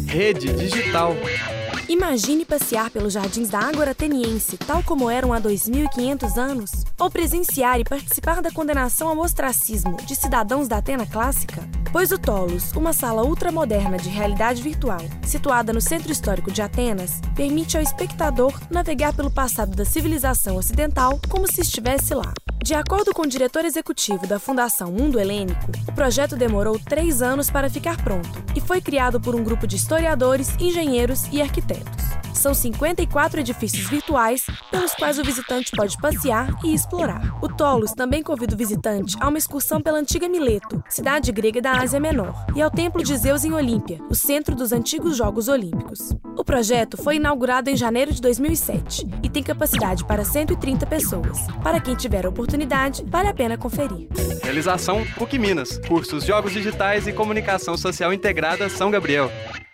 Rede Digital. Imagine passear pelos jardins da Ágora Ateniense, tal como eram há 2.500 anos, ou presenciar e participar da condenação ao ostracismo de cidadãos da Atena clássica. Pois o Tholos, uma sala ultramoderna de realidade virtual, situada no centro histórico de Atenas, permite ao espectador navegar pelo passado da civilização ocidental como se estivesse lá. De acordo com o diretor executivo da Fundação Mundo Helênico, o projeto demorou 3 anos para ficar pronto e foi criado por um grupo de historiadores, engenheiros e arquitetos. São 54 edifícios virtuais pelos quais o visitante pode passear e explorar. O Tholos também convida o visitante a uma excursão pela antiga Mileto, cidade grega da Ásia Menor, e ao Templo de Zeus em Olímpia, o centro dos antigos Jogos Olímpicos. O projeto foi inaugurado em janeiro de 2007 e tem capacidade para 130 pessoas. Para quem tiver a oportunidade, vale a pena conferir. Realização PUC Minas. Cursos Jogos Digitais e Comunicação Social Integrada São Gabriel.